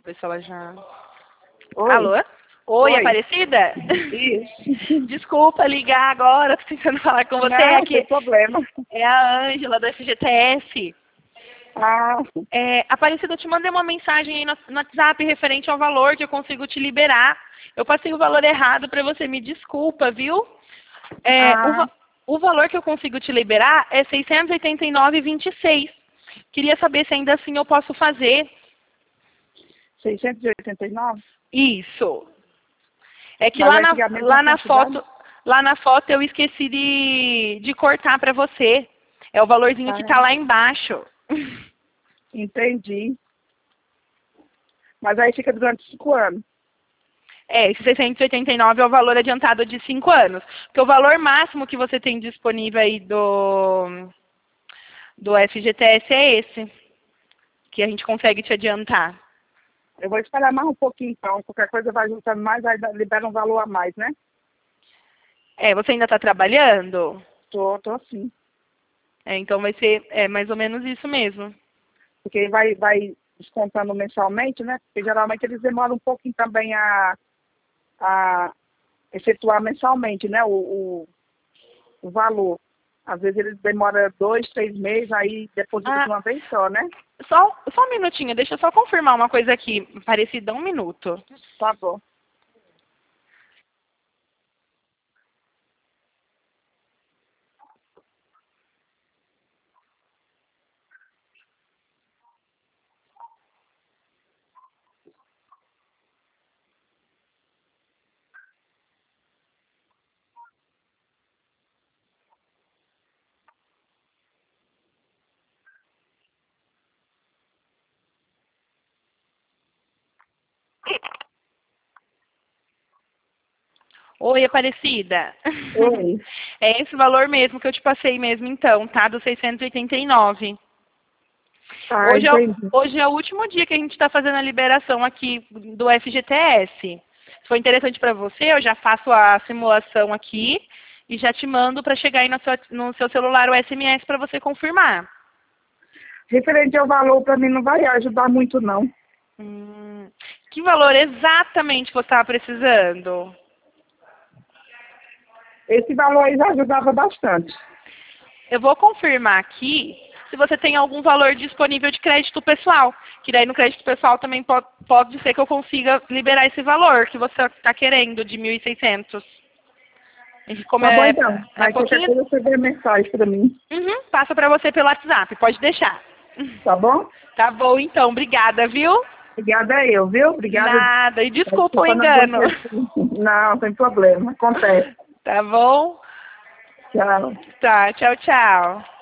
ver se ela já... Oi. Alô? Oi, Oi. Aparecida? Isso. Desculpa ligar agora, tô tentando falar com você. Não, Aqui sem problema. é a Ângela do FGTS. Ah, Aparecida, eu te mandei uma mensagem aí no WhatsApp referente ao valor que eu consigo te liberar. Eu passei o valor errado para você, me desculpa, viu? ah, O valor que eu consigo te liberar é R$ 689,26. Queria saber se ainda assim eu posso fazer 689? isso. É que Mas vai ficar a mesma quantidade? lá na foto eu esqueci de cortar para você. É o valorzinho que está Ah, lá embaixo. entendi. Mas aí fica durante 5 anos. Esse 689 é o valor adiantado de 5 anos. Porque o valor máximo que você tem disponível aí do FGTS é esse, que a gente consegue te adiantar. Eu vou esperar mais um pouquinho então. Qualquer coisa vai juntando mais, aí libera um valor a mais, né? Você ainda está trabalhando? Tô sim. Então vai ser mais ou menos isso mesmo. Porque vai descontando mensalmente, né? Porque geralmente eles demoram um pouquinho também a efetuar mensalmente, né? O valor. Às vezes eles demoram 2, 3 meses, aí deposita de Ah, uma vez só, né? só um minutinho, deixa eu só confirmar uma coisa aqui. Parecida, um minuto. Tá bom. Oi, Aparecida. Oi. É esse valor mesmo que eu te passei mesmo então, tá? Do 689. Ah, entendi. Hoje é o último dia que a gente está fazendo a liberação aqui do FGTS. Se for interessante para você, eu já faço a simulação aqui e já te mando para chegar aí no seu celular o SMS para você confirmar. Referente ao valor, para mim não vai ajudar muito, não. Que valor exatamente você estava precisando? Esse valor aí já ajudava bastante. Eu vou confirmar aqui se você tem algum valor disponível de crédito pessoal. Que daí no crédito pessoal também pode ser que eu consiga liberar esse valor que você está querendo, de 1.600. E como Tá bom, é então. Aí qualquer pouquinho... coisa você vê mensagem para mim. Uhum, passa para você pelo WhatsApp, pode deixar. Tá bom? Tá bom, então. Obrigada, viu? Obrigada eu, viu? Obrigada. Nada. E desculpa o Desculpa não engano. Não, sem problema. Acontece. Tá bom? Tchau. Tá, tchau, tchau.